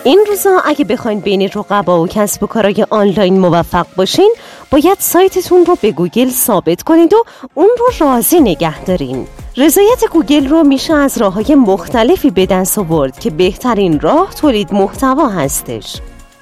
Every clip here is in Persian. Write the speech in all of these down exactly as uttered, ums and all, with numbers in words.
این روزا اگه بخواین بین رقبا و کسب و کارهای آنلاین موفق باشین، باید سایتتون رو به گوگل ثابت کنید و اون رو راضی نگه دارین. رضایت گوگل رو میشه از راه‌های مختلفی به دست آورد که بهترین راه تولید محتوا هستش.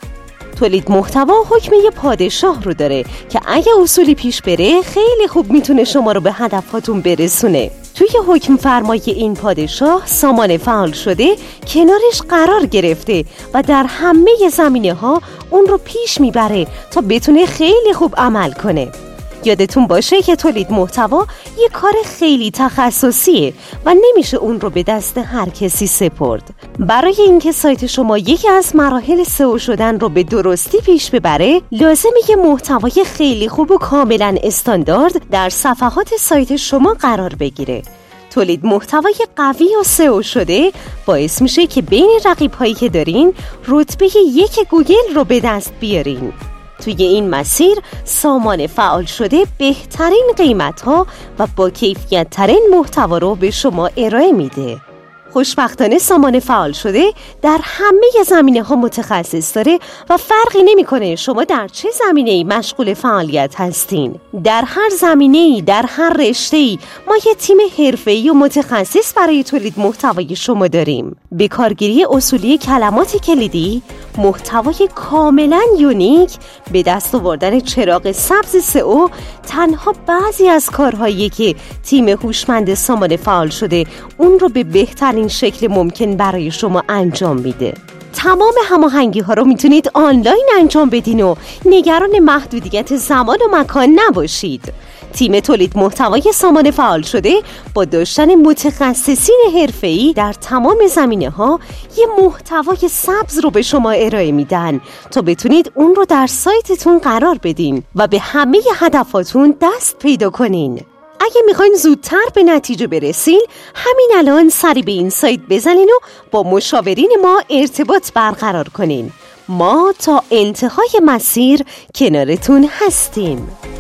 تولید محتوا حکم یه پادشاه رو داره که اگه اصولی پیش بره خیلی خوب میتونه شما رو به هدفاتون برسونه. توی حکم فرمای این پادشاه سامان فعال شده کنارش قرار گرفته و در همه زمینه ها اون رو پیش میبره تا بتونه خیلی خوب عمل کنه. یادتون باشه که تولید محتوا یه کار خیلی تخصصیه و نمیشه اون رو به دست هر کسی سپرد. برای اینکه سایت شما یکی از مراحل سئو شدن رو به درستی پیش ببره، لازمه یه محتوای خیلی خوب و کاملا استاندارد در صفحات سایت شما قرار بگیره. تولید محتوای قوی و سئو شده باعث میشه که بین رقیب‌هایی که دارین رتبه یک گوگل رو به دست بیارین. توی این مسیر سامان فعال شده بهترین قیمت‌ها و با کیفیت ترین محتوا رو به شما ارائه میده. خوشبختانه سامان فعال شده در همه زمینه‌ها متخصص داره و فرقی نمی‌کنه شما در چه زمینه‌ای مشغول فعالیت هستین. در هر زمینه‌ای، در هر رشته‌ای ما یه تیم حرفه‌ای و متخصص برای تولید محتوای شما داریم. به کارگیری اصولی کلمات کلیدی، محتوای کاملا یونیک، به دست آوردن چراغ سبز سئو تنها بعضی از کارهایی که تیم هوشمند سامان فعال شده اون رو به بهترین شکل ممکن برای شما انجام میده. تمام هماهنگی ها رو میتونید آنلاین انجام بدین و نگران محدودیت زمان و مکان نباشید. تیم تولید محتوای سامان فعال شده با داشتن متخصصین حرفه‌ای در تمام زمینه‌ها یه محتوای سبز رو به شما ارائه میدن تا بتونید اون رو در سایتتون قرار بدین و به همه هدفاتون دست پیدا کنین. اگه میخواین زودتر به نتیجه برسین، همین الان سری به این سایت بزنین و با مشاورین ما ارتباط برقرار کنین. ما تا انتهای مسیر کنارتون هستیم.